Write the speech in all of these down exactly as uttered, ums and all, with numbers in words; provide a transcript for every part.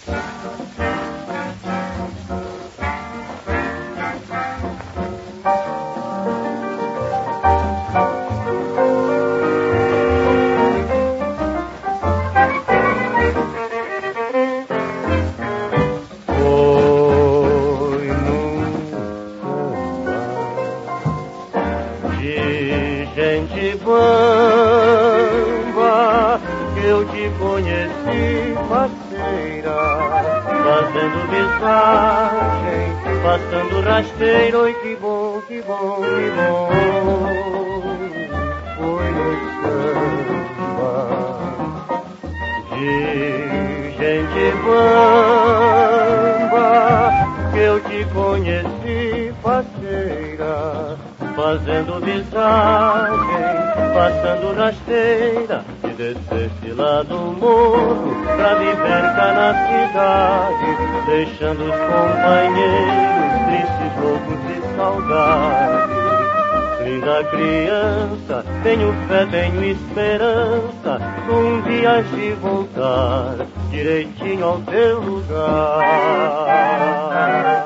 Gente bamba, que eu te conheci faceira, fazendo visagem, passando rasteiro. Oi, que bom, que bom, que bom, foi no samba de gente bamba, que eu te conheci faceira, fazendo visagem, passando rasteira, e desceste lá do morro pra viver cá na cidade, deixando os companheiros tristes, loucos de saudade. Linda criança, tenho fé, tenho esperança, um dia de voltar direitinho ao teu lugar.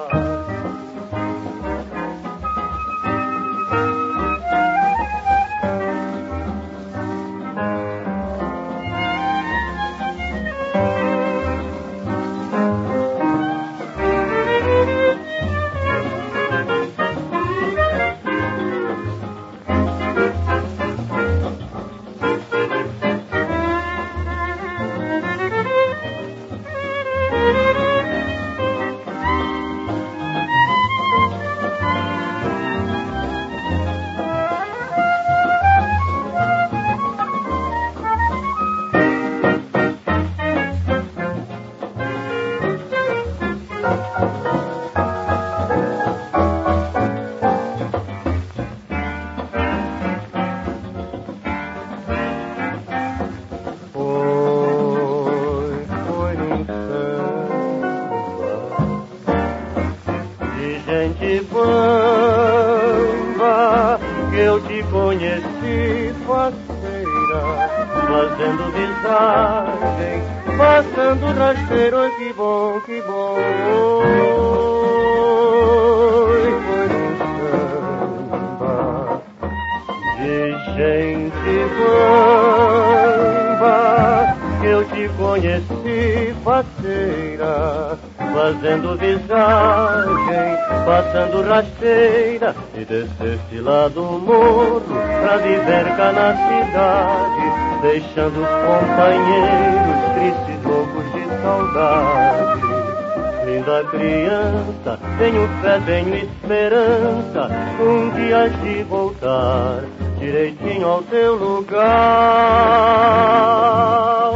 Gente bamba, que eu te conheci faceira, fazendo visagem, passando rasteiro. Oi, que bom, que bom, foi um samba de gente bamba, que eu te conheci faceira, fazendo visagem, passando rasteira, e desceste lá do morro pra viver cá na cidade, deixando os companheiros tristes, loucos de saudade. Linda criança, tenho fé, tenho esperança, um dia de voltar direitinho ao teu lugar.